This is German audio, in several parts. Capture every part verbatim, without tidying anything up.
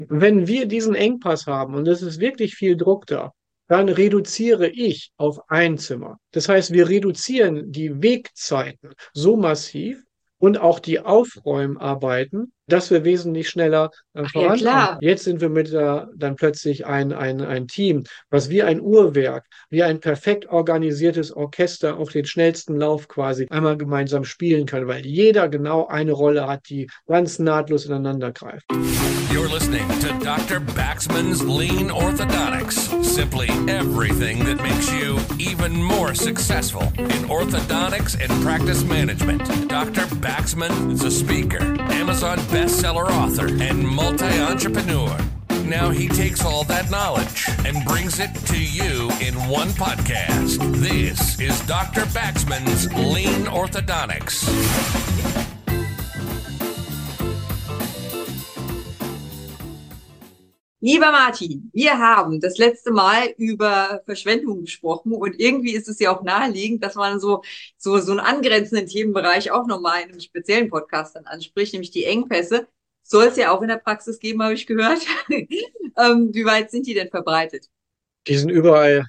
Wenn wir diesen Engpass haben und es ist wirklich viel Druck da, dann reduziere ich auf ein Zimmer. Das heißt, wir reduzieren die Wegzeiten so massiv und auch die Aufräumarbeiten, dass wir wesentlich schneller äh, Ach ja, vorankommen. klar. Jetzt sind wir mit der, dann plötzlich ein, ein, ein Team, was wie ein Uhrwerk, wie ein perfekt organisiertes Orchester auf den schnellsten Lauf quasi einmal gemeinsam spielen kann, weil jeder genau eine Rolle hat, die ganz nahtlos ineinander greift. You're listening to Doctor Baxman's Lean Orthodontics. Simply everything that makes you even more successful in orthodontics and practice management. Doctor Baxman is a speaker, Amazon bestseller author, and multi-entrepreneur. Now he takes all that knowledge and brings it to you in one podcast. This is Doctor Baxman's Lean Orthodontics. Lieber Martin, wir haben das letzte Mal über Verschwendung gesprochen und irgendwie ist es ja auch naheliegend, dass man so, so, so einen angrenzenden Themenbereich auch nochmal in einem speziellen Podcast dann anspricht, nämlich die Engpässe. Soll es ja auch in der Praxis geben, habe ich gehört. ähm, wie weit sind die denn verbreitet? Die sind überall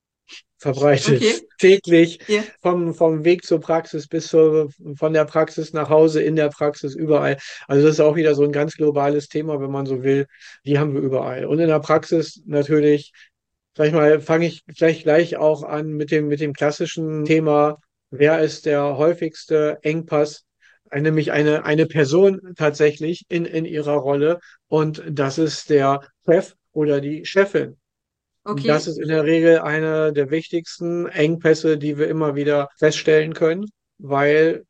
verbreitet, Okay, täglich ja. vom, vom Weg zur Praxis bis zur, von der Praxis nach Hause, in der Praxis, überall. Also das ist auch wieder so ein ganz globales Thema, wenn man so will. Die haben wir überall. Und in der Praxis natürlich, sag ich mal, fange ich gleich gleich auch an mit dem, mit dem klassischen Thema, wer ist der häufigste Engpass? Nämlich eine, eine Person tatsächlich in, in ihrer Rolle und das ist der Chef oder die Chefin. Das Okay. ist in der Regel einer der wichtigsten Engpässe, die wir immer wieder feststellen können, weil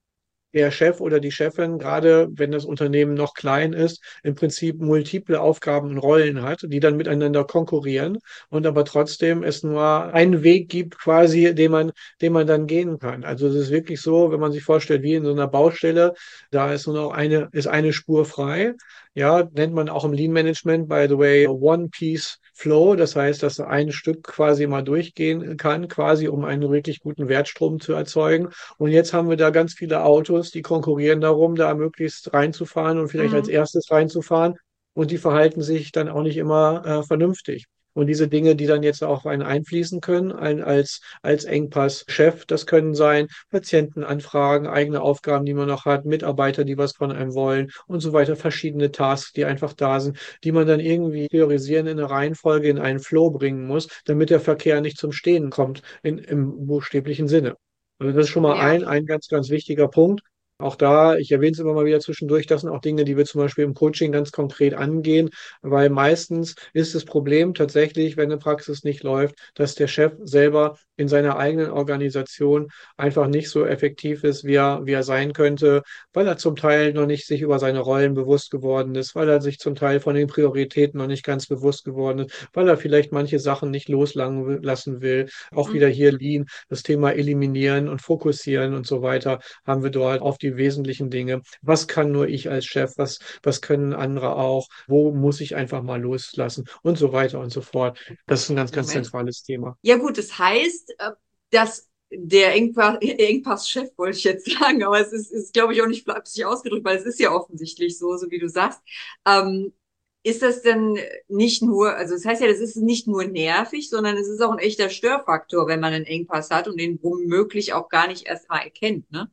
der Chef oder die Chefin, gerade wenn das Unternehmen noch klein ist, im Prinzip multiple Aufgaben und Rollen hat, die dann miteinander konkurrieren und aber trotzdem es nur einen Weg gibt, quasi, den man, den man dann gehen kann. Also es ist wirklich so, wenn man sich vorstellt, wie in so einer Baustelle, da ist nur noch eine, ist eine Spur frei. Ja, nennt man auch im Lean Management, by the way, One Piece Flow. Das heißt, dass ein Stück quasi mal durchgehen kann, quasi um einen wirklich guten Wertstrom zu erzeugen. Und jetzt haben wir da ganz viele Autos, die konkurrieren darum, da möglichst reinzufahren und vielleicht als Mhm. erstes reinzufahren. Und die verhalten sich dann auch nicht immer äh, vernünftig. Und diese Dinge, die dann jetzt auch auf einen einfließen können, ein, als, als Engpass-Chef, das können sein Patientenanfragen, eigene Aufgaben, die man noch hat, Mitarbeiter, die was von einem wollen und so weiter, verschiedene Tasks, die einfach da sind, die man dann irgendwie priorisieren in eine Reihenfolge, in einen Flow bringen muss, damit der Verkehr nicht zum Stehen kommt, in, im buchstäblichen Sinne. Also das ist schon mal Ja. ein, ein ganz, ganz wichtiger Punkt. Auch da, ich erwähne es immer mal wieder zwischendurch, das sind auch Dinge, die wir zum Beispiel im Coaching ganz konkret angehen, weil meistens ist das Problem tatsächlich, wenn eine Praxis nicht läuft, dass der Chef selber in seiner eigenen Organisation einfach nicht so effektiv ist, wie er, wie er sein könnte, weil er zum Teil noch nicht sich über seine Rollen bewusst geworden ist, weil er sich zum Teil von den Prioritäten noch nicht ganz bewusst geworden ist, weil er vielleicht manche Sachen nicht loslassen will. Auch wieder Mhm. hier Lean, das Thema eliminieren und fokussieren und so weiter haben wir dort auf die wesentlichen Dinge. Was kann nur ich als Chef? Was, was können andere auch? Wo muss ich einfach mal loslassen? Und so weiter und so fort. Das ist ein ganz, ganz Moment. zentrales Thema. Ja gut, das heißt, äh, dass der Engpass, Engpass-Chef, wollte ich jetzt sagen, aber es ist, ist glaube ich, auch nicht flapsig ausgedrückt, weil es ist ja offensichtlich so, so wie du sagst. Ähm, ist das denn nicht nur, also das heißt ja, das ist nicht nur nervig, sondern es ist auch ein echter Störfaktor, wenn man einen Engpass hat und den womöglich auch gar nicht erst mal erkennt, ne?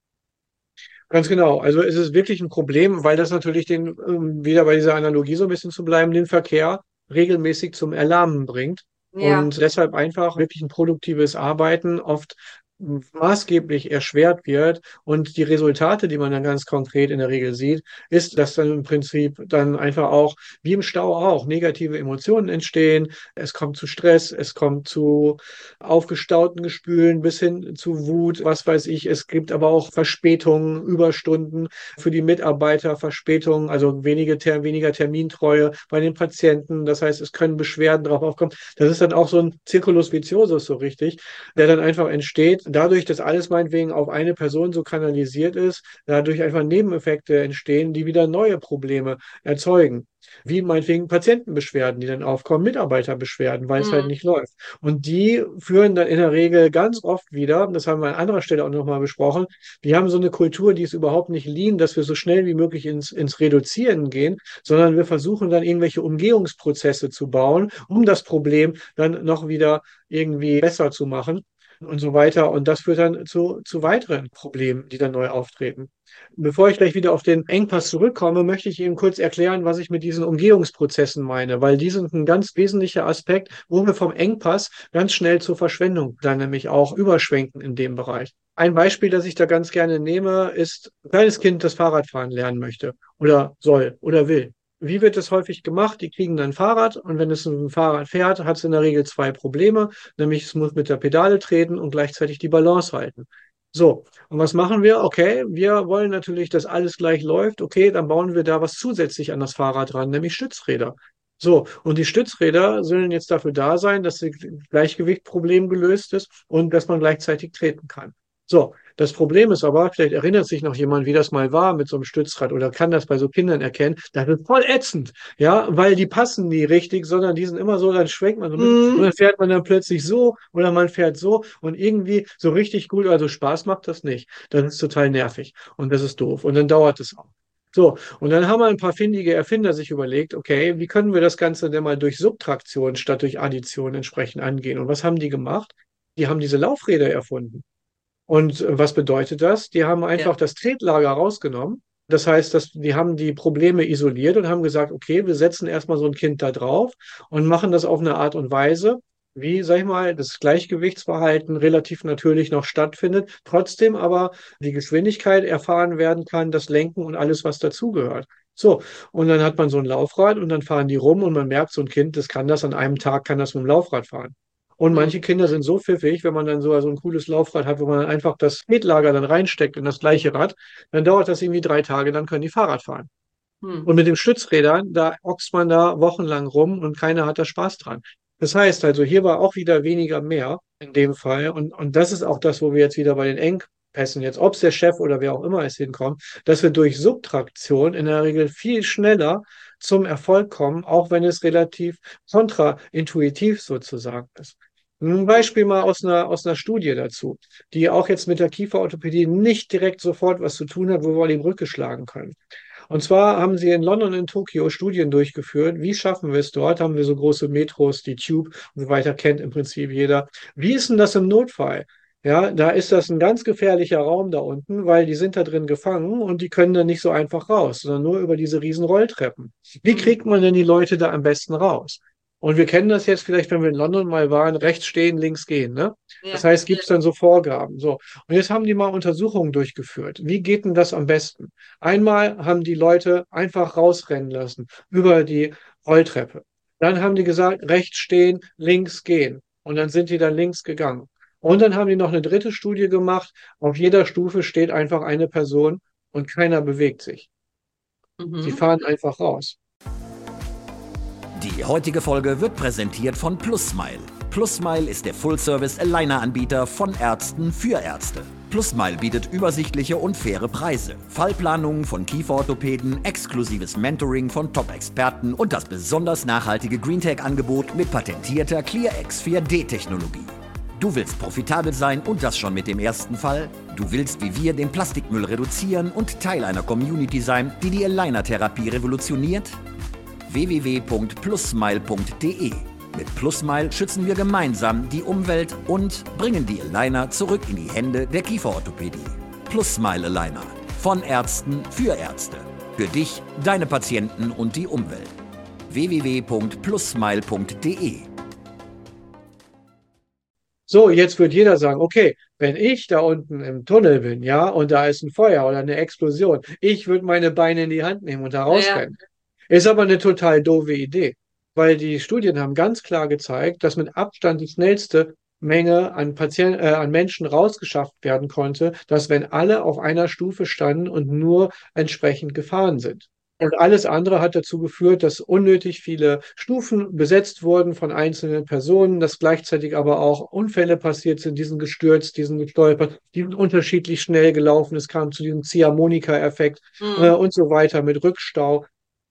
Ganz genau. Also es ist wirklich ein Problem, weil das natürlich den, um wieder bei dieser Analogie so ein bisschen zu bleiben, den Verkehr regelmäßig zum Erlahmen bringt. Ja. Und deshalb einfach wirklich ein produktives Arbeiten oft maßgeblich erschwert wird. Und die Resultate, die man dann ganz konkret in der Regel sieht, ist, dass dann im Prinzip dann einfach auch, wie im Stau auch, negative Emotionen entstehen. Es kommt zu Stress, es kommt zu aufgestauten Gespülen bis hin zu Wut, was weiß ich. Es gibt aber auch Verspätungen, Überstunden für die Mitarbeiter, Verspätungen, also wenige, Ter weniger Termintreue bei den Patienten. Das heißt, es können Beschwerden drauf aufkommen. Das ist dann auch so ein Circulus viciosus so richtig, der dann einfach entsteht, dadurch, dass alles meinetwegen auf eine Person so kanalisiert ist, dadurch einfach Nebeneffekte entstehen, die wieder neue Probleme erzeugen. Wie meinetwegen Patientenbeschwerden, die dann aufkommen, Mitarbeiterbeschwerden, weil es halt Mhm. nicht läuft. Und die führen dann in der Regel ganz oft wieder, das haben wir an anderer Stelle auch nochmal besprochen, wir haben so eine Kultur, die ist überhaupt nicht lean, dass wir so schnell wie möglich ins, ins Reduzieren gehen, sondern wir versuchen dann irgendwelche Umgehungsprozesse zu bauen, um das Problem dann noch wieder irgendwie besser zu machen und so weiter. Und das führt dann zu, zu weiteren Problemen, die dann neu auftreten. Bevor ich gleich wieder auf den Engpass zurückkomme, möchte ich Ihnen kurz erklären, was ich mit diesen Umgehungsprozessen meine, weil die sind ein ganz wesentlicher Aspekt, wo wir vom Engpass ganz schnell zur Verschwendung dann nämlich auch überschwenken in dem Bereich. Ein Beispiel, das ich da ganz gerne nehme, ist ein kleines Kind, das Fahrradfahren lernen möchte oder soll oder will. Wie wird das häufig gemacht? Die kriegen dann ein Fahrrad und wenn es ein Fahrrad fährt, hat es in der Regel zwei Probleme, nämlich es muss mit der Pedale treten und gleichzeitig die Balance halten. So, und was machen wir? Okay, wir wollen natürlich, dass alles gleich läuft. Okay, dann bauen wir da was zusätzlich an das Fahrrad dran, nämlich Stützräder. So, und die Stützräder sollen jetzt dafür da sein, dass das Gleichgewichtproblem gelöst ist und dass man gleichzeitig treten kann. So, das Problem ist aber, vielleicht erinnert sich noch jemand, wie das mal war mit so einem Stützrad oder kann das bei so Kindern erkennen, das ist voll ätzend, ja, weil die passen nie richtig, sondern die sind immer so, dann schwenkt man so mit und dann Mhm. fährt man dann plötzlich so oder man fährt so und irgendwie so richtig gut, also Spaß macht das nicht. Das ist total nervig und das ist doof und dann dauert es auch. So, und dann haben ein paar findige Erfinder sich überlegt, okay, wie können wir das Ganze denn mal durch Subtraktion statt durch Addition entsprechend angehen? Und was haben die gemacht? Die haben diese Laufräder erfunden. Und äh, was bedeutet das? Die haben einfach Ja. das Tretlager rausgenommen. Das heißt, dass die haben die Probleme isoliert und haben gesagt, okay, wir setzen erstmal so ein Kind da drauf und machen das auf eine Art und Weise, wie, sag ich mal, das Gleichgewichtsverhalten relativ natürlich noch stattfindet, trotzdem aber die Geschwindigkeit erfahren werden kann, das Lenken und alles, was dazugehört. So, und dann hat man so ein Laufrad und dann fahren die rum und man merkt, so ein Kind, das kann das an einem Tag, kann das mit dem Laufrad fahren. Und manche Mhm. Kinder sind so pfiffig, wenn man dann so, so ein cooles Laufrad hat, wo man dann einfach das Tretlager dann reinsteckt in das gleiche Rad, dann dauert das irgendwie drei Tage, dann können die Fahrrad fahren. Mhm. Und mit den Stützrädern, da oxt man da wochenlang rum und keiner hat da Spaß dran. Das heißt also, hier war auch wieder weniger mehr in dem Fall. Und, und das ist auch das, wo wir jetzt wieder bei den Engpässen, jetzt ob es der Chef oder wer auch immer es hinkommt, dass wir durch Subtraktion in der Regel viel schneller zum Erfolg kommen, auch wenn es relativ kontraintuitiv sozusagen ist. Ein Beispiel mal aus einer, aus einer Studie dazu, die auch jetzt mit der Kieferorthopädie nicht direkt sofort was zu tun hat, wo wir die Brücke schlagen können. Und zwar haben sie in London und in Tokio Studien durchgeführt. Wie schaffen wir es dort? Haben wir so große Metros, die Tube und so weiter, kennt im Prinzip jeder. Wie ist denn das im Notfall? Ja, da ist das ein ganz gefährlicher Raum da unten, weil die sind da drin gefangen und die können dann nicht so einfach raus, sondern nur über diese riesen Rolltreppen. Wie Mhm. kriegt man denn die Leute da am besten raus? Und wir kennen das jetzt vielleicht, wenn wir in London mal waren, rechts stehen, links gehen, ne? Das Ja. heißt, Ja. gibt es dann so Vorgaben. So. Und jetzt haben die mal Untersuchungen durchgeführt. Wie geht denn das am besten? Einmal haben die Leute einfach rausrennen lassen über die Rolltreppe. Dann haben die gesagt, rechts stehen, links gehen. Und dann sind die dann links gegangen. Und dann haben die noch eine dritte Studie gemacht. Auf jeder Stufe steht einfach eine Person und keiner bewegt sich. Sie Mhm. fahren einfach raus. Die heutige Folge wird präsentiert von PlusSmile. PlusSmile ist der Full-Service-Aligner-Anbieter von Ärzten für Ärzte. PlusSmile bietet übersichtliche und faire Preise, Fallplanungen von Kieferorthopäden, exklusives Mentoring von Top-Experten und das besonders nachhaltige GreenTech-Angebot mit patentierter ClearX vier D-Technologie. Du willst profitabel sein und das schon mit dem ersten Fall? Du willst wie wir den Plastikmüll reduzieren und Teil einer Community sein, die die Aligner-Therapie revolutioniert? w w w punkt plussmile punkt d e. Mit PlusSmile schützen wir gemeinsam die Umwelt und bringen die Aligner zurück in die Hände der Kieferorthopädie. PlusSmile Aligner. Von Ärzten für Ärzte. Für dich, deine Patienten und die Umwelt. w w w punkt plussmile punkt d e. So, jetzt wird jeder sagen, okay, wenn ich da unten im Tunnel bin, ja, und da ist ein Feuer oder eine Explosion, ich würde meine Beine in die Hand nehmen und da Ja. rausrennen. Ist aber eine total doofe Idee, weil die Studien haben ganz klar gezeigt, dass mit Abstand die schnellste Menge an Patienten, äh, an Menschen rausgeschafft werden konnte, dass wenn alle auf einer Stufe standen und nur entsprechend gefahren sind. Und alles andere hat dazu geführt, dass unnötig viele Stufen besetzt wurden von einzelnen Personen, dass gleichzeitig aber auch Unfälle passiert sind, die sind gestürzt, die sind gestolpert, die sind unterschiedlich schnell gelaufen. Es kam zu diesem Ziehharmonika-Effekt äh, Mhm. und so weiter mit Rückstau.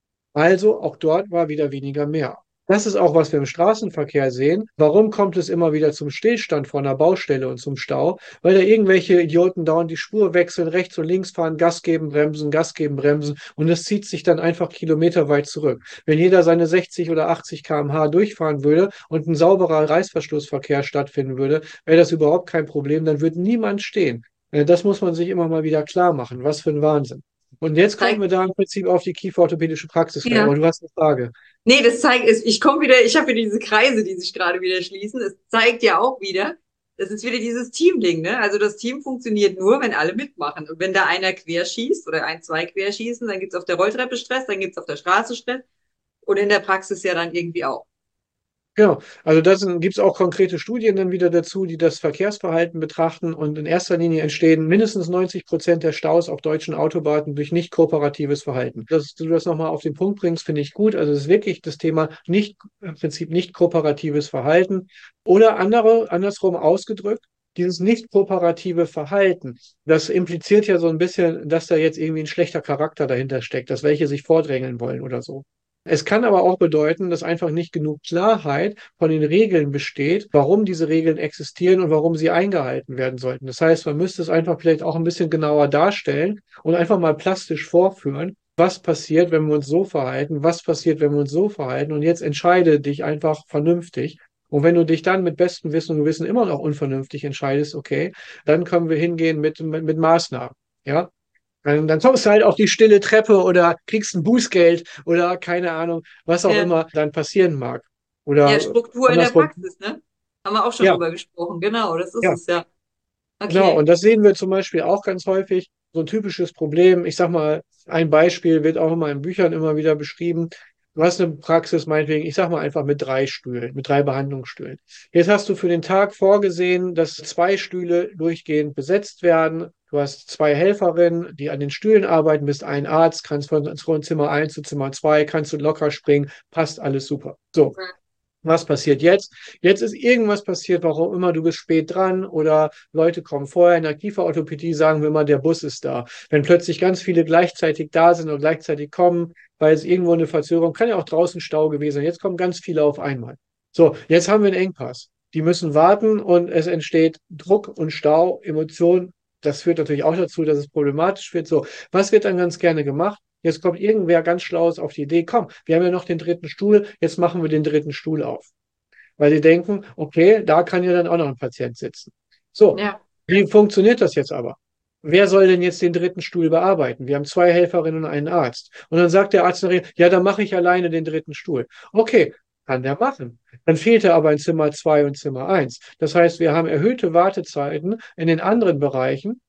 Also auch dort war wieder weniger mehr. Das ist auch, was wir im Straßenverkehr sehen. Warum kommt es immer wieder zum Stillstand vor einer Baustelle und zum Stau? Weil da irgendwelche Idioten dauernd die Spur wechseln, rechts und links fahren, Gas geben, bremsen, Gas geben, bremsen. Und es zieht sich dann einfach kilometerweit zurück. Wenn jeder seine sechzig oder achtzig Kilometer pro Stunde durchfahren würde und ein sauberer Reißverschlussverkehr stattfinden würde, wäre das überhaupt kein Problem. Dann würde niemand stehen. Äh, Das muss man sich immer mal wieder klar machen. Was für ein Wahnsinn. Und jetzt kommen Zeigt, wir da im Prinzip auf die kieferorthopädische Praxis rein. ja. Aber du hast eine Frage. Nee, das zeigt, es- ich komme wieder, ich habe wieder diese Kreise, die sich gerade wieder schließen. Es zeigt ja auch wieder, das ist wieder dieses Teamding, ne? Also das Team funktioniert nur, wenn alle mitmachen. Und wenn da einer querschießt oder ein, zwei querschießen, dann gibt's auf der Rolltreppe Stress, dann gibt's auf der Straße Stress und in der Praxis ja dann irgendwie auch. Genau, also da gibt es auch konkrete Studien dann wieder dazu, die das Verkehrsverhalten betrachten und in erster Linie entstehen mindestens neunzig Prozent der Staus auf deutschen Autobahnen durch nicht kooperatives Verhalten. Dass du das nochmal auf den Punkt bringst, finde ich gut. Also es ist wirklich das Thema nicht, im Prinzip nicht kooperatives Verhalten oder andere, andersrum ausgedrückt, dieses nicht kooperative Verhalten, das impliziert ja so ein bisschen, dass da jetzt irgendwie ein schlechter Charakter dahinter steckt, dass welche sich vordrängeln wollen oder so. Es kann aber auch bedeuten, dass einfach nicht genug Klarheit von den Regeln besteht, warum diese Regeln existieren und warum sie eingehalten werden sollten. Das heißt, man müsste es einfach vielleicht auch ein bisschen genauer darstellen und einfach mal plastisch vorführen, was passiert, wenn wir uns so verhalten, was passiert, wenn wir uns so verhalten. Und jetzt entscheide dich einfach vernünftig. Und wenn du dich dann mit bestem Wissen und Gewissen immer noch unvernünftig entscheidest, okay, dann können wir hingehen mit, mit, mit Maßnahmen. Ja, dann, dann kommst du halt auf die stille Treppe oder kriegst ein Bußgeld oder keine Ahnung, was auch Ja, immer dann passieren mag. ja, Oder Struktur in der andersrum. Praxis, ne? Haben wir auch schon Ja, drüber gesprochen. Genau, das ist ja, es ja. genau. Okay. Und das sehen wir zum Beispiel auch ganz häufig. So ein typisches Problem. Ich sag mal, ein Beispiel wird auch immer in Büchern immer wieder beschrieben. Du hast eine Praxis, meinetwegen, ich sag mal einfach mit drei Stühlen, mit drei Behandlungsstühlen. Jetzt hast du für den Tag vorgesehen, dass zwei Stühle durchgehend besetzt werden. Du hast zwei Helferinnen, die an den Stühlen arbeiten, bist ein Arzt, kannst von, von Zimmer eins zu Zimmer zwei, kannst du locker springen, passt alles super. So. Was passiert jetzt? Jetzt ist irgendwas passiert, warum immer du bist spät dran oder Leute kommen vorher. In der Kieferorthopädie sagen wir immer, der Bus ist da. Wenn plötzlich ganz viele gleichzeitig da sind oder gleichzeitig kommen, weil es irgendwo eine Verzögerung, kann ja auch draußen Stau gewesen sein. Jetzt kommen ganz viele auf einmal. So, jetzt haben wir einen Engpass. Die müssen warten und es entsteht Druck und Stau, Emotionen. Das führt natürlich auch dazu, dass es problematisch wird. So, was wird dann ganz gerne gemacht? Jetzt kommt irgendwer ganz Schlaues auf die Idee, komm, wir haben ja noch den dritten Stuhl, jetzt machen wir den dritten Stuhl auf. Weil sie denken, okay, da kann ja dann auch noch ein Patient sitzen. So, Ja. wie funktioniert das jetzt aber? Wer soll denn jetzt den dritten Stuhl bearbeiten? Wir haben zwei Helferinnen und einen Arzt. Und dann sagt der Arzt, nachher, ja, dann mache ich alleine den dritten Stuhl. Okay, kann der machen. Dann fehlt er aber in Zimmer zwei und Zimmer eins. Das heißt, wir haben erhöhte Wartezeiten in den anderen Bereichen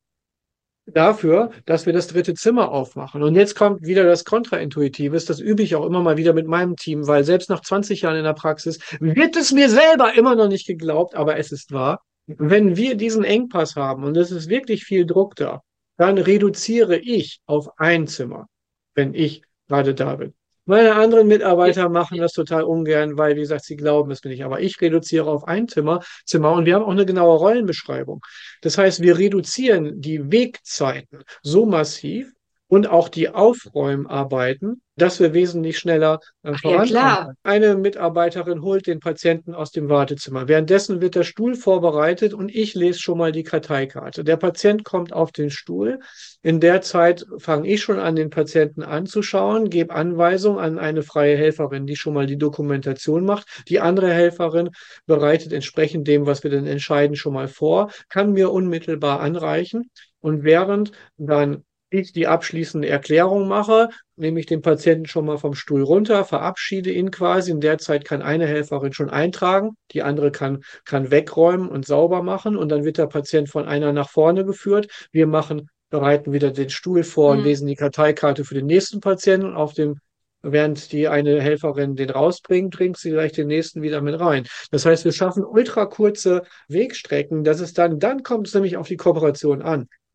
dafür, dass wir das dritte Zimmer aufmachen. Und jetzt kommt wieder das Kontraintuitives, das übe ich auch immer mal wieder mit meinem Team, weil selbst nach zwanzig Jahren in der Praxis wird es mir selber immer noch nicht geglaubt, aber es ist wahr. Wenn wir diesen Engpass haben und es ist wirklich viel Druck da, dann reduziere ich auf ein Zimmer, wenn ich gerade da bin. Meine anderen Mitarbeiter machen das total ungern, weil, wie gesagt, sie glauben es mir nicht. Aber ich reduziere auf ein Zimmer, Zimmer und wir haben auch eine genaue Rollenbeschreibung. Das heißt, wir reduzieren die Wegzeiten so massiv und auch die Aufräumarbeiten, dass wir wesentlich schneller äh, Ach ja, vorankommen klar. können. Eine Mitarbeiterin holt den Patienten aus dem Wartezimmer. Währenddessen wird der Stuhl vorbereitet und ich lese schon mal die Karteikarte. Der Patient kommt auf den Stuhl. In der Zeit fange ich schon an, den Patienten anzuschauen, gebe Anweisungen an eine freie Helferin, die schon mal die Dokumentation macht. Die andere Helferin bereitet entsprechend dem, was wir dann entscheiden, schon mal vor, kann mir unmittelbar anreichen. Und während dann ich die abschließende Erklärung mache, nehme ich den Patienten schon mal vom Stuhl runter, verabschiede ihn quasi. In der Zeit kann eine Helferin schon eintragen, die andere kann, kann wegräumen und sauber machen und dann wird der Patient von einer nach vorne geführt. Wir machen, bereiten wieder den Stuhl vor und Hm. lesen die Karteikarte für den nächsten Patienten und auf dem während die eine Helferin den rausbringt, bringt sie gleich den nächsten wieder mit rein. Das heißt, wir schaffen ultra kurze Wegstrecken. Das ist dann, dann kommt es nämlich auf die Kooperation an.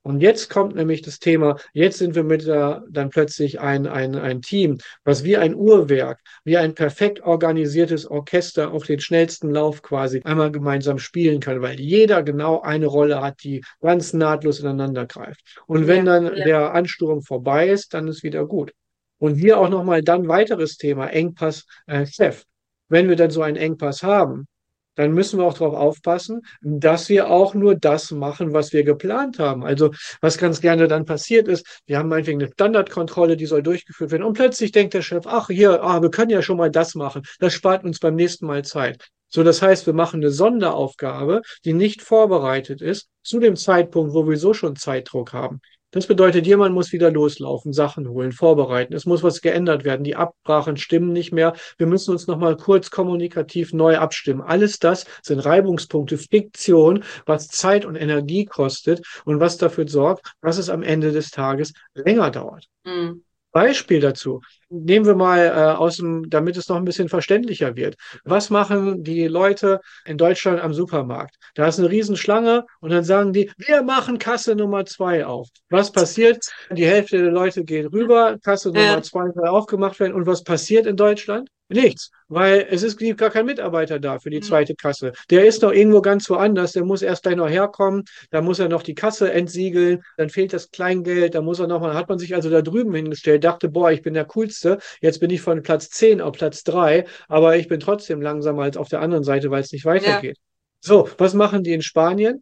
Und jetzt kommt nämlich das Thema, jetzt sind wir mit der, dann plötzlich ein, ein, ein Team, was wie ein Uhrwerk, wie ein perfekt organisiertes Orchester auf den schnellsten Lauf quasi einmal gemeinsam spielen kann, weil jeder genau eine Rolle hat, die ganz nahtlos ineinander greift. Und wenn Ja, dann ja. der Ansturm vorbei ist, dann ist wieder gut. Und hier auch nochmal dann weiteres Thema, Engpass, äh, Chef. Wenn wir dann so einen Engpass haben, dann müssen wir auch darauf aufpassen, dass wir auch nur das machen, was wir geplant haben. Also was ganz gerne dann passiert ist, wir haben meinetwegen eine Standardkontrolle, die soll durchgeführt werden und plötzlich denkt der Chef, ach hier, ah, wir können ja schon mal das machen. Das spart uns beim nächsten Mal Zeit. So, das heißt, wir machen eine Sonderaufgabe, die nicht vorbereitet ist, zu dem Zeitpunkt, wo wir so schon Zeitdruck haben. Das bedeutet, jemand muss wieder loslaufen, Sachen holen, vorbereiten. Es muss was geändert werden. Die Absprachen stimmen nicht mehr. Wir müssen uns noch mal kurz kommunikativ neu abstimmen. Alles das sind Reibungspunkte, Friktion, was Zeit und Energie kostet und was dafür sorgt, dass es am Ende des Tages länger dauert. Mhm. Beispiel dazu. Nehmen wir mal äh, aus dem, damit es noch ein bisschen verständlicher wird. Was machen die Leute in Deutschland am Supermarkt? Da ist eine Riesenschlange und dann sagen die, wir machen Kasse Nummer zwei auf. Was passiert? Die Hälfte der Leute geht rüber, Kasse Ja. Nummer zwei soll aufgemacht werden. Und was passiert in Deutschland? Nichts, weil es ist gibt gar kein Mitarbeiter da für die Mhm. zweite Kasse. Der ist noch irgendwo ganz woanders, der muss erst gleich noch herkommen, da muss er noch die Kasse entsiegeln, dann fehlt das Kleingeld, da muss er noch mal, hat man sich also da drüben hingestellt, dachte, boah, ich bin der Coolste, jetzt bin ich von Platz zehn auf Platz drei, aber ich bin trotzdem langsamer als auf der anderen Seite, weil es nicht weitergeht. So, was machen die in Spanien?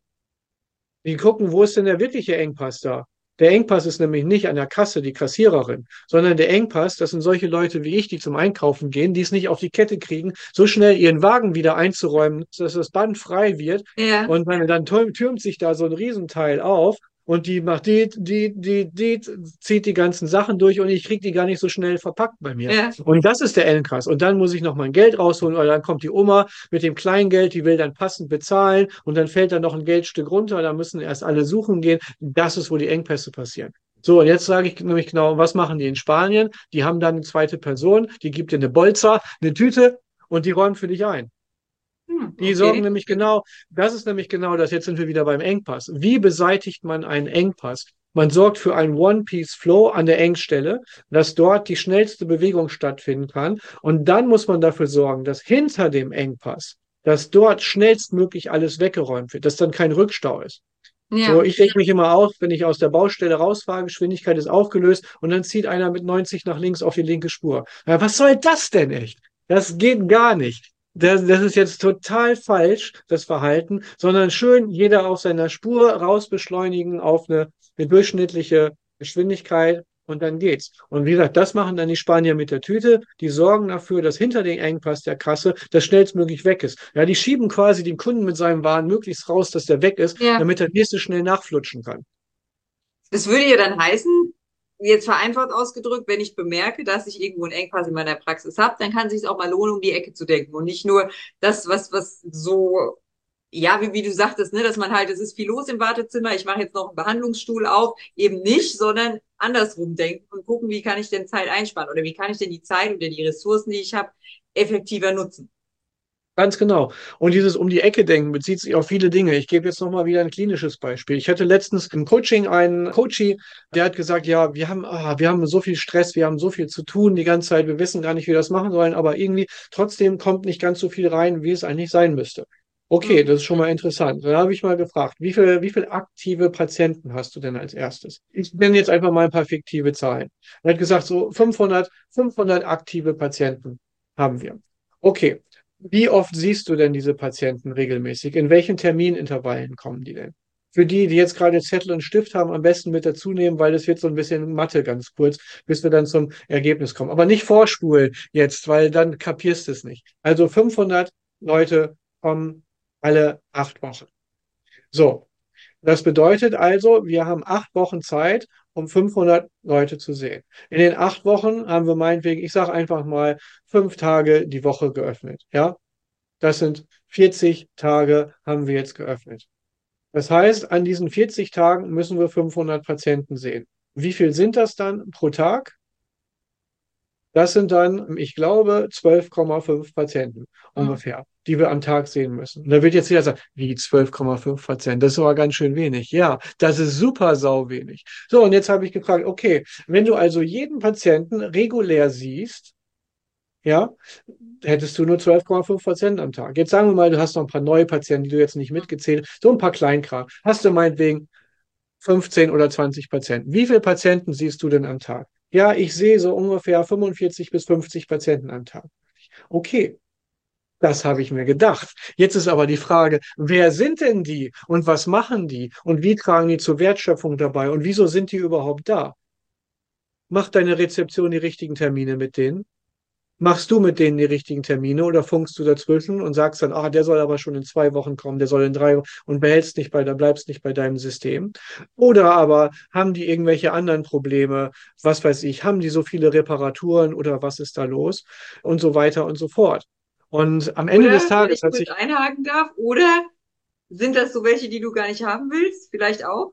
Die gucken, wo ist denn der wirkliche Engpass da? Der Engpass ist nämlich nicht an der Kasse, die Kassiererin, sondern der Engpass, das sind solche Leute wie ich, die zum Einkaufen gehen, die es nicht auf die Kette kriegen, so schnell ihren Wagen wieder einzuräumen, dass das Band frei wird. Ja. Und wenn, dann tür- türmt sich da so ein Riesenteil auf und die macht die, die, die, die, zieht die ganzen Sachen durch und ich kriege die gar nicht so schnell verpackt bei mir. Ja. Und das ist der Engpass. Und dann muss ich noch mein Geld rausholen oder dann kommt die Oma mit dem Kleingeld, die will dann passend bezahlen und dann fällt da noch ein Geldstück runter, da müssen erst alle suchen gehen. Das ist, wo die Engpässe passieren. So, und jetzt sage ich nämlich genau, was machen die in Spanien? Die haben dann eine zweite Person, die gibt dir eine Bolza, eine Tüte und die räumt für dich ein. Hm, Die okay. sorgen nämlich genau, das ist nämlich genau das, jetzt sind wir wieder beim Engpass. Wie beseitigt man einen Engpass? Man sorgt für einen One-Piece-Flow an der Engstelle, dass dort die schnellste Bewegung stattfinden kann. Und dann muss man dafür sorgen, dass hinter dem Engpass, dass dort schnellstmöglich alles weggeräumt wird, dass dann kein Rückstau ist. Ja. So, ich reg mich immer auf, wenn ich aus der Baustelle rausfahre, Geschwindigkeit ist aufgelöst und dann zieht einer mit neunzig nach links auf die linke Spur. Ja, was soll das denn echt? Das geht gar nicht. Das, das ist jetzt total falsch, das Verhalten, sondern schön jeder auf seiner Spur rausbeschleunigen auf eine, eine durchschnittliche Geschwindigkeit und dann geht's. Und wie gesagt, das machen dann die Spanier mit der Tüte. Die sorgen dafür, dass hinter den Engpass der Kasse das schnellstmöglich weg ist. Ja, die schieben quasi den Kunden mit seinem Waren möglichst raus, dass der weg ist, Ja. damit der nächste schnell nachflutschen kann. Das würde ja dann heißen, jetzt vereinfacht ausgedrückt, wenn ich bemerke, dass ich irgendwo einen Engpass in meiner Praxis habe, dann kann es sich auch mal lohnen, um die Ecke zu denken und nicht nur das, was, was so, ja, wie, wie du sagtest, ne, dass man halt, es ist viel los im Wartezimmer, ich mache jetzt noch einen Behandlungsstuhl auf, eben nicht, sondern andersrum denken und gucken, wie kann ich denn Zeit einsparen oder wie kann ich denn die Zeit oder die Ressourcen, die ich habe, effektiver nutzen. Ganz genau. Und dieses um die Ecke denken bezieht sich auf viele Dinge. Ich gebe jetzt nochmal wieder ein klinisches Beispiel. Ich hatte letztens im Coaching einen Coachie, der hat gesagt, ja, wir haben, ah, wir haben so viel Stress, wir haben so viel zu tun die ganze Zeit, wir wissen gar nicht, wie wir das machen sollen, aber irgendwie trotzdem kommt nicht ganz so viel rein, wie es eigentlich sein müsste. Okay, das ist schon mal interessant. Dann habe ich mal gefragt, wie viel, wie viel aktive Patienten hast du denn als erstes? Ich nenne jetzt einfach mal ein paar fiktive Zahlen. Er hat gesagt, so fünfhundert, fünfhundert aktive Patienten haben wir. Okay. Wie oft siehst du denn diese Patienten regelmäßig? In welchen Terminintervallen kommen die denn? Für die, die jetzt gerade Zettel und Stift haben, am besten mit dazu nehmen, weil das wird so ein bisschen Mathe ganz kurz, bis wir dann zum Ergebnis kommen. Aber nicht vorspulen jetzt, weil dann kapierst du es nicht. Also fünfhundert Leute kommen alle acht Wochen. So, das bedeutet also, wir haben acht Wochen Zeit, um fünfhundert Leute zu sehen. In den acht Wochen haben wir meinetwegen, ich sage einfach mal, fünf Tage die Woche geöffnet. Ja, das sind vierzig Tage haben wir jetzt geöffnet. Das heißt, an diesen vierzig Tagen müssen wir fünfhundert Patienten sehen. Wie viel sind das dann pro Tag? Das sind dann, ich glaube, zwölf Komma fünf Patienten Mhm. ungefähr, die wir am Tag sehen müssen. Und da wird jetzt jeder sagen, wie zwölf Komma fünf Patienten? Das ist aber ganz schön wenig. Ja, das ist super sau wenig. So, und jetzt habe ich gefragt, okay, wenn du also jeden Patienten regulär siehst, ja, hättest du nur zwölf Komma fünf Patienten am Tag. Jetzt sagen wir mal, du hast noch ein paar neue Patienten, die du jetzt nicht mitgezählt, so ein paar Kleinkram. Hast du meinetwegen fünfzehn oder zwanzig Patienten. Wie viele Patienten siehst du denn am Tag? Ja, ich sehe so ungefähr fünfundvierzig bis fünfzig Patienten am Tag. Okay, das habe ich mir gedacht. Jetzt ist aber die Frage, wer sind denn die und was machen die und wie tragen die zur Wertschöpfung dabei und wieso sind die überhaupt da? Macht deine Rezeption die richtigen Termine mit denen? Machst du mit denen die richtigen Termine oder funkst du dazwischen und sagst dann, ah, der soll aber schon in zwei Wochen kommen, der soll in drei Wochen und behältst nicht bei, da bleibst nicht bei deinem System? Oder aber haben die irgendwelche anderen Probleme? Was weiß ich, haben die so viele Reparaturen oder was ist da los? Und so weiter und so fort. Und am Ende des Oder, wenn Tages ich hat kurz sich, einhaken darf, oder sind das so welche, die du gar nicht haben willst? Vielleicht auch?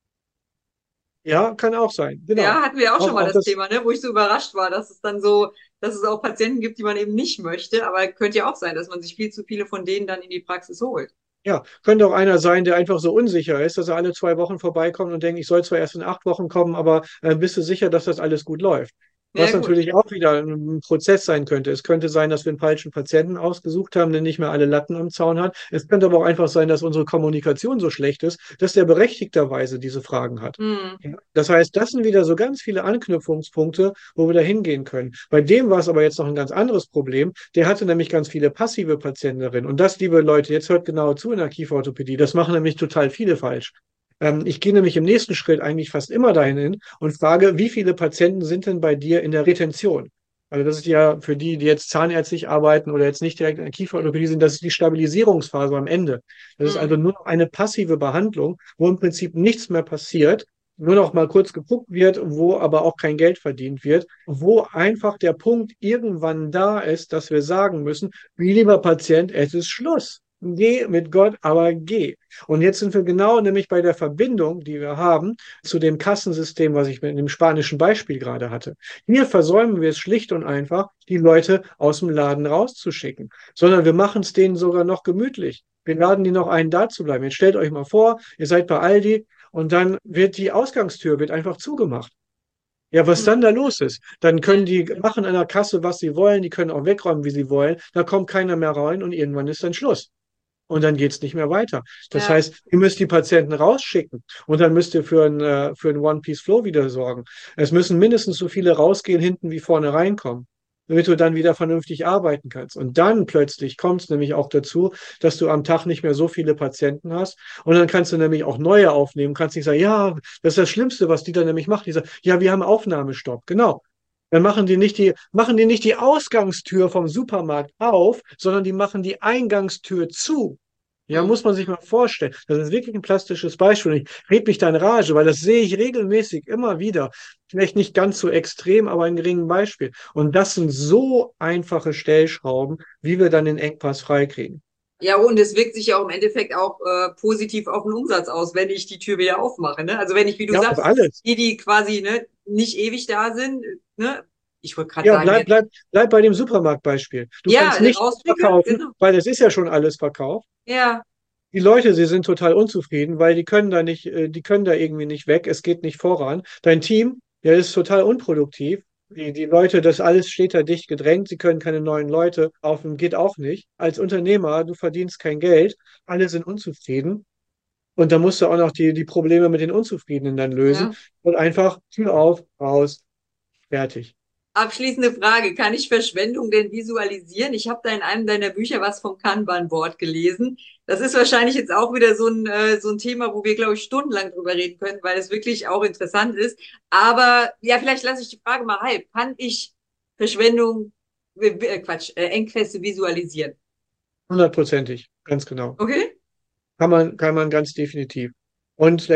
ja, kann auch sein, genau. Ja, hatten wir auch Auch, schon mal auch das das, Thema, ne, wo ich so überrascht war, dass es dann so, dass es auch Patienten gibt, die man eben nicht möchte. Aber könnte ja auch sein, dass man sich viel zu viele von denen dann in die Praxis holt. ja, könnte auch einer sein, der einfach so unsicher ist, dass er alle zwei Wochen vorbeikommt und denkt, ich soll zwar erst in acht Wochen kommen, aber äh, bist du sicher, dass das alles gut läuft? Ja, Was gut. natürlich auch wieder ein Prozess sein könnte. Es könnte sein, dass wir einen falschen Patienten ausgesucht haben, der nicht mehr alle Latten am Zaun hat. Es könnte aber auch einfach sein, dass unsere Kommunikation so schlecht ist, dass der berechtigterweise diese Fragen hat. Hm. Ja. Das heißt, das sind wieder so ganz viele Anknüpfungspunkte, wo wir da hingehen können. Bei dem war es aber jetzt noch ein ganz anderes Problem. Der hatte nämlich ganz viele passive Patienten darin. Und das, liebe Leute, jetzt hört genau zu in der Kieferorthopädie. Das machen nämlich total viele falsch. Ähm, ich gehe nämlich im nächsten Schritt eigentlich fast immer dahin hin und frage, wie viele Patienten sind denn bei dir in der Retention? Also das ist ja für die, die jetzt zahnärztlich arbeiten oder jetzt nicht direkt in der Kieferorthopädie sind, das ist die Stabilisierungsphase am Ende. Das ist also Hm. nur noch eine passive Behandlung, wo im Prinzip nichts mehr passiert, nur noch mal kurz geguckt wird, wo aber auch kein Geld verdient wird, wo einfach der Punkt irgendwann da ist, dass wir sagen müssen, wie lieber Patient, es ist Schluss. Geh mit Gott, aber geh. Und jetzt sind wir genau nämlich bei der Verbindung, die wir haben zu dem Kassensystem, was ich mit dem spanischen Beispiel gerade hatte. Hier versäumen wir es schlicht und einfach, die Leute aus dem Laden rauszuschicken, sondern wir machen es denen sogar noch gemütlich. Wir laden die noch ein, da zu bleiben. Jetzt stellt euch mal vor, ihr seid bei Aldi und dann wird die Ausgangstür wird einfach zugemacht. Ja, was dann Hm. da los ist, dann Ja. können die machen an der Kasse, was sie wollen, die können auch wegräumen, wie sie wollen, da kommt keiner mehr rein und irgendwann ist dann Schluss. Und dann geht's nicht mehr weiter. Das Ja. heißt, ihr müsst die Patienten rausschicken und dann müsst ihr für ein, äh, für ein One-Piece-Flow wieder sorgen. Es müssen mindestens so viele rausgehen hinten, wie vorne reinkommen, damit du dann wieder vernünftig arbeiten kannst. Und dann plötzlich kommt es nämlich auch dazu, dass du am Tag nicht mehr so viele Patienten hast. Und dann kannst du nämlich auch neue aufnehmen. Kannst nicht sagen, ja, das ist das Schlimmste, was die dann nämlich macht. Die sagt, ja, wir haben Aufnahmestopp. Genau. Dann machen die nicht die, machen die nicht die Ausgangstür vom Supermarkt auf, sondern die machen die Eingangstür zu. Ja, Hm. muss man sich mal vorstellen. Das ist wirklich ein plastisches Beispiel. Ich rede mich da in Rage, weil das sehe ich regelmäßig immer wieder. Vielleicht nicht ganz so extrem, aber ein geringen Beispiel. Und das sind so einfache Stellschrauben, wie wir dann den Engpass freikriegen. Ja, und es wirkt sich ja auch im Endeffekt auch äh, positiv auf den Umsatz aus, wenn ich die Tür wieder aufmache. Ne? Also wenn ich, wie du Ja, auf sagst, alles. die, die quasi ne, nicht ewig da sind, ne? Ich wollte gerade Ja, sagen, bleib, bleib, bleib bei dem Supermarktbeispiel. Du ja, kannst nicht rausfliege, verkaufen, genau. weil es ist ja schon alles verkauft. Ja, Die Leute, sie sind total unzufrieden, weil die können da nicht, äh, die können da irgendwie nicht weg. Es geht nicht voran. Dein Team, der ist total unproduktiv. Die, die Leute, das alles steht da dicht gedrängt. Sie können keine neuen Leute aufnehmen, geht auch nicht. Als Unternehmer, du verdienst kein Geld. Alle sind unzufrieden. Und da musst du auch noch die, die Probleme mit den Unzufriedenen dann lösen. ja. Und einfach Tür auf, raus, fertig. Abschließende Frage, kann ich Verschwendung denn visualisieren? Ich habe da in einem deiner Bücher was vom Kanban-Board gelesen. Das ist wahrscheinlich jetzt auch wieder so ein, äh, so ein Thema, wo wir, glaube ich, stundenlang drüber reden können, weil es wirklich auch interessant ist. Aber ja, vielleicht lasse ich die Frage mal halb. Kann ich Verschwendung, äh, Quatsch, äh, Engpässe visualisieren? Hundertprozentig, ganz genau. Okay? Kann man, kann man ganz definitiv. Und vielleicht,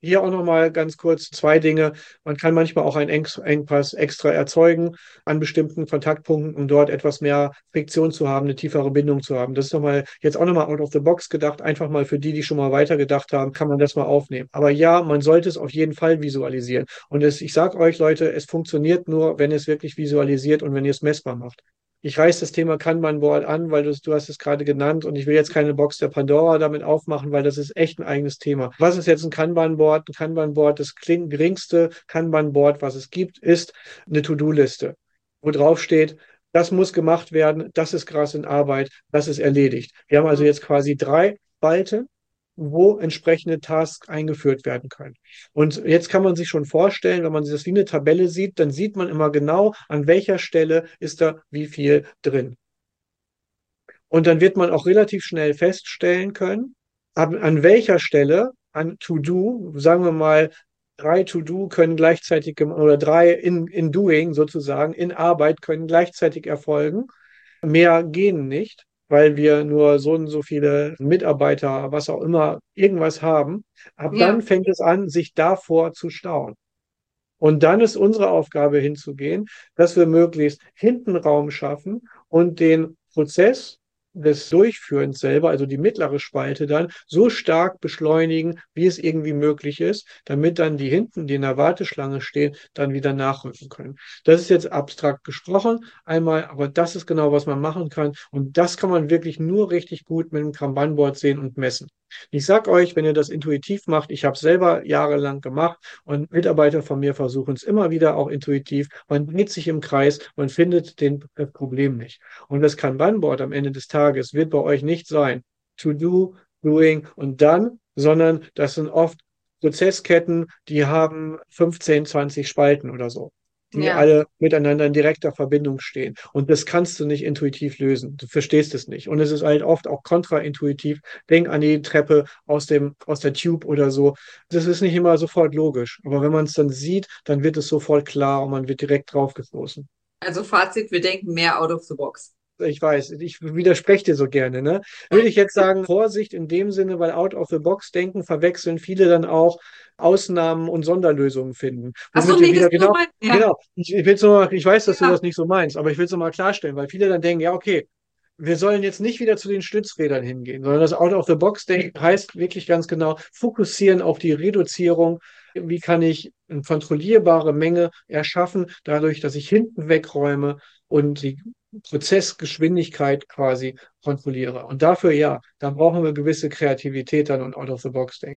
Hier auch nochmal ganz kurz zwei Dinge. Man kann manchmal auch einen Eng- Engpass extra erzeugen an bestimmten Kontaktpunkten, um dort etwas mehr Friktion zu haben, eine tiefere Bindung zu haben. Das ist nochmal jetzt auch nochmal out of the box gedacht. Einfach mal für die, die schon mal weiter gedacht haben, kann man das mal aufnehmen. Aber ja, man sollte es auf jeden Fall visualisieren. Und es, ich sage euch, Leute, es funktioniert nur, wenn ihr es wirklich visualisiert und wenn ihr es messbar macht. Ich reiße das Thema Kanban-Board an, weil du, du hast es gerade genannt und ich will jetzt keine Box der Pandora damit aufmachen, weil das ist echt ein eigenes Thema. Was ist jetzt ein Kanban-Board? Ein Kanban-Board, das kling- geringste Kanban-Board, was es gibt, ist eine To-Do-Liste, wo drauf steht, das muss gemacht werden, das ist gerade in Arbeit, das ist erledigt. Wir haben also jetzt quasi drei Spalten, wo entsprechende Tasks eingeführt werden können. Und jetzt kann man sich schon vorstellen, wenn man das wie eine Tabelle sieht, dann sieht man immer genau, an welcher Stelle ist da wie viel drin. Und dann wird man auch relativ schnell feststellen können, an, an welcher Stelle an To-Do, sagen wir mal, drei To-Do können gleichzeitig, oder drei in, in Doing sozusagen, in Arbeit können gleichzeitig erfolgen. Mehr gehen nicht, weil wir nur so und so viele Mitarbeiter, was auch immer, irgendwas haben. Ab Ja. dann fängt es an, sich davor zu stauen. Und dann ist unsere Aufgabe hinzugehen, dass wir möglichst hinten Raum schaffen und den Prozess des Durchführens selber, also die mittlere Spalte dann, so stark beschleunigen, wie es irgendwie möglich ist, damit dann die hinten, die in der Warteschlange stehen, dann wieder nachrücken können. Das ist jetzt abstrakt gesprochen einmal, aber das ist genau, was man machen kann. Und das kann man wirklich nur richtig gut mit dem Kanban-Board sehen und messen. Ich sag euch, wenn ihr das intuitiv macht, ich habe es selber jahrelang gemacht und Mitarbeiter von mir versuchen es immer wieder auch intuitiv. Man dreht sich im Kreis, man findet den, das Problem nicht. Und das Kanban-Board am Ende des Tages wird bei euch nicht sein, to do, doing und dann, sondern das sind oft Prozessketten, die haben fünfzehn, zwanzig Spalten oder so, die Ja. alle miteinander in direkter Verbindung stehen. Und das kannst du nicht intuitiv lösen. Du verstehst es nicht. Und es ist halt oft auch kontraintuitiv. Denk an die Treppe aus dem, aus der Tube oder so. Das ist nicht immer sofort logisch. Aber wenn man es dann sieht, dann wird es sofort klar und man wird direkt draufgestoßen. Also Fazit, wir denken mehr out of the box. Ich weiß, ich widerspreche dir so gerne, ne? Würde ich jetzt sagen, Vorsicht in dem Sinne, weil out of the box denken verwechseln viele dann auch Ausnahmen und Sonderlösungen finden. Ach so, Womit wir nee, wieder, das ist genau, so mein- ja. genau. Ich, ich, will's nur, ich weiß, dass Ja. du das nicht so meinst, aber ich will es nochmal klarstellen, weil viele dann denken, ja, okay, wir sollen jetzt nicht wieder zu den Stützrädern hingehen, sondern das out of the box denken heißt wirklich ganz genau, fokussieren auf die Reduzierung. Wie kann ich eine kontrollierbare Menge erschaffen, dadurch, dass ich hinten wegräume und die Prozessgeschwindigkeit quasi kontrolliere. Und dafür, ja, dann brauchen wir gewisse Kreativität dann und out of the box denken.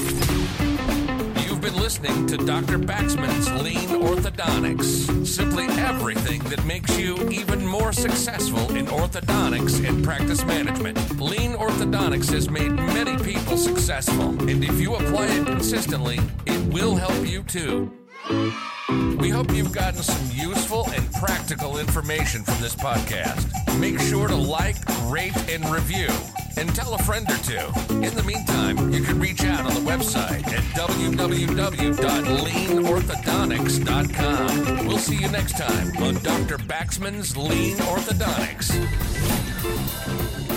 You've been listening to Doctor Baxman's Lean Orthodontics. Simply everything that makes you even more successful in orthodontics and practice management. Lean Orthodontics has made many people successful, and if you apply it consistently, it will help you too. We hope you've gotten some useful and practical information from this podcast. Make sure to like, rate, and review. And tell a friend or two. In the meantime, you can reach out on the website at w w w dot lean orthodontics dot com. We'll see you next time on Doctor Baxman's Lean Orthodontics.